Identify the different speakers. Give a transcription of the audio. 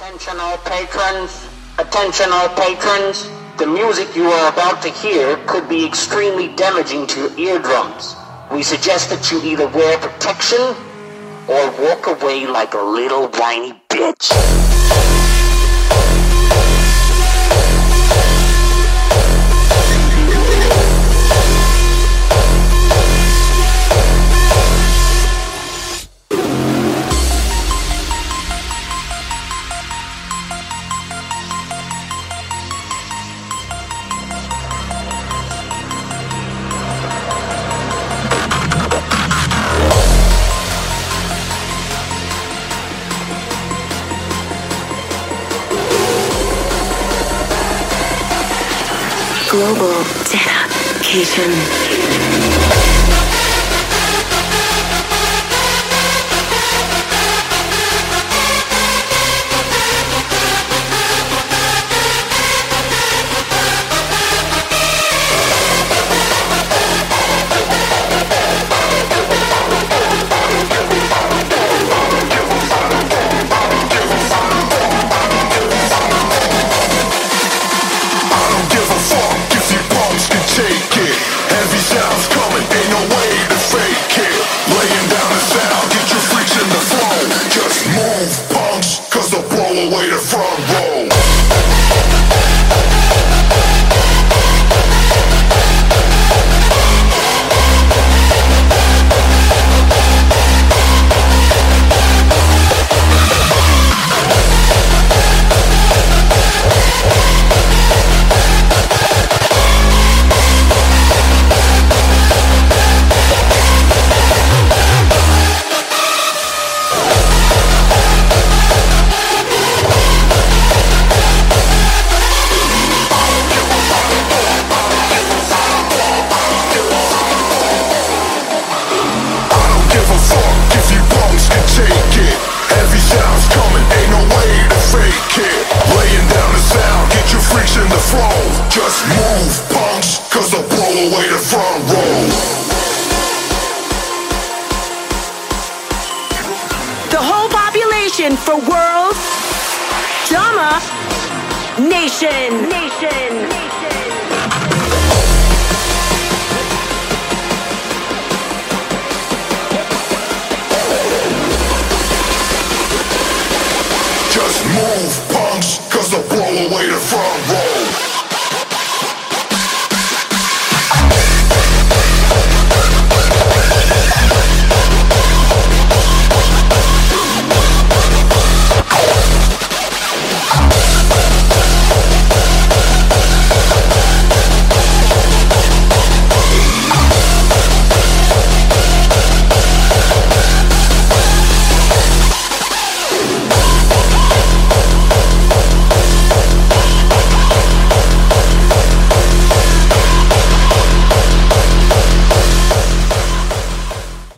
Speaker 1: Attention all patrons, the music you are about to hear could be extremely damaging to your eardrums. We suggest that you either wear protection or walk away like a little whiny bitch.
Speaker 2: Global Dedication.
Speaker 3: Away the front row. Just move, punks, cause they'll blow away the front row.
Speaker 2: The whole population for World Domination.
Speaker 3: Just move, punks, cause they'll blow away the front row.